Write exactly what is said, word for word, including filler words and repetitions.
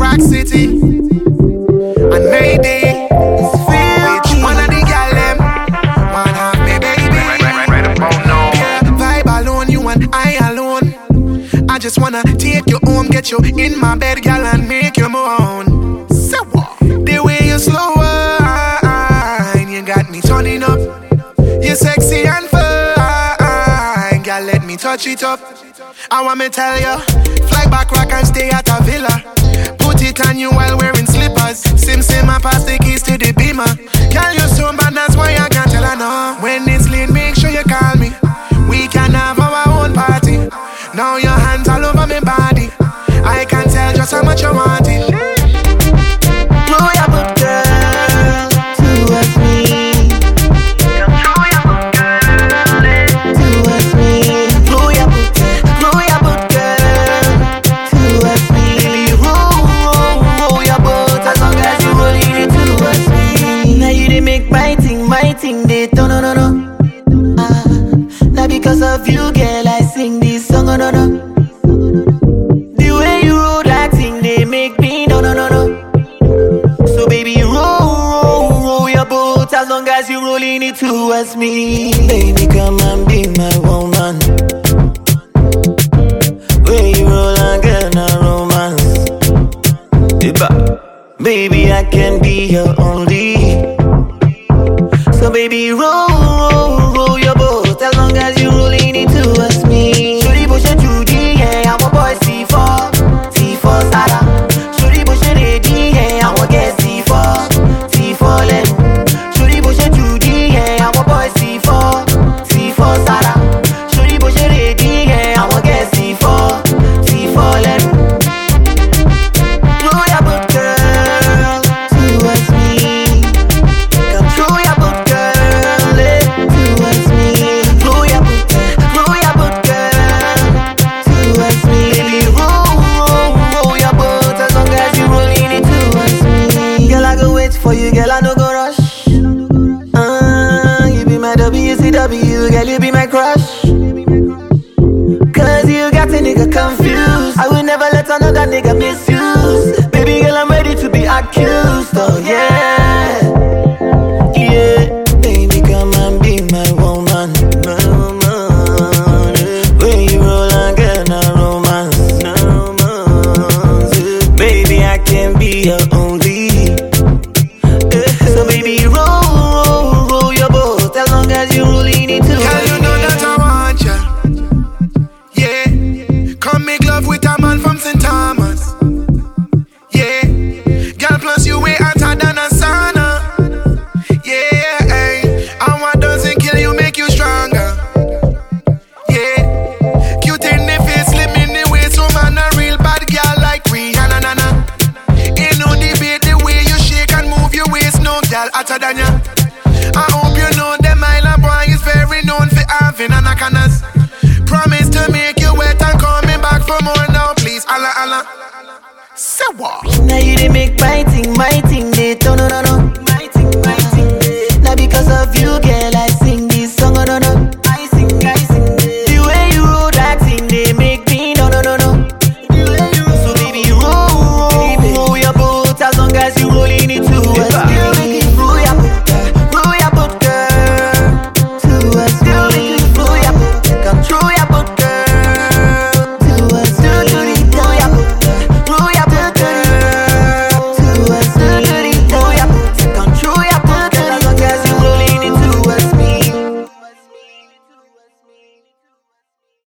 Rock City and Mayday. Which one of the gal them wanna have me, baby? Yeah, vibe alone, you and I alone. I just wanna take you home, get you in my bed, gal, and make you moan. So what? The way you slow wine, you got me turning up. You sexy and fine, gal, let me touch it up. I want me tell you, fly back rock and stay at a villa. Put it on you while wearing slippers. Sim sim, I pass the keys to the Beamer. Girl, you so bad, that's why I can't tell her no. When it's late, make sure you call me. We can have our own party. Now your hands all over my body. I can tell just how much you want it. Blow your book, girl, towards me. Come blow your book, girl, towards me. Blow your book, blow your book, girl, towards me. Baby, roll, roll, roll your boat as long as you rolling it towards me. Now you didn't make my thing, my thing, they don't, no, no, no. Ah, now because of you, girl, I sing this song, oh, no, no. The way you roll that thing, they make me, no, no, no, no. So baby, roll, roll, roll your boat as long as you rolling it towards me. Baby, come and be my woman. When you roll and get a romance, baby, I can be your only. So baby, roll, roll, roll your boat as long as you rolling it towards me. Shuri push it to the yeah, I'm a boy C four, C four Sada. Shuri push it ready, yeah, I'm a get C four, C four let. Shuri push it to the yeah, I'm a boy C four, C four Sada. Shuri push it ready, yeah, I'm a get C four, C four let. Blow your boat, girl, towards me. Come throw your boat, girl, eh, towards me. Blow your boat, blow your boat, girl, towards me. Baby, roll, roll, roll your boat as long as you rolling it towards me. Girl, I go wait for you, girl, I no go rush. Uh, you be my W C W, girl, you be my crush. Cause you got a nigga confused. I will never let another nigga misuse. Baby girl, I'm ready to be accused. Oh yeah, yeah. Baby, come and be my woman, my woman. When you roll and get a romance, no romance. Baby, I can be your only. So baby, roll, roll, roll your boat as long as you rolling it too. Girl, you know that I want ya. Yeah, come make love with a man from Saint Thomas. Yeah, girl, plus you way hotter than a sauna. Yeah, ay. And what doesn't kill you make you stronger. Yeah, cute in the face, slim in the waist, so man a real bad girl like Rihanna, na na. Ain't no debate the way you shake and move your waist, no girl hotter than ya. I hope you know them island boy is very known for having anacondas. Promise to make you wet and coming back for more now, please. Allah, Allah. So what? Now you didn't make my thing, my thing.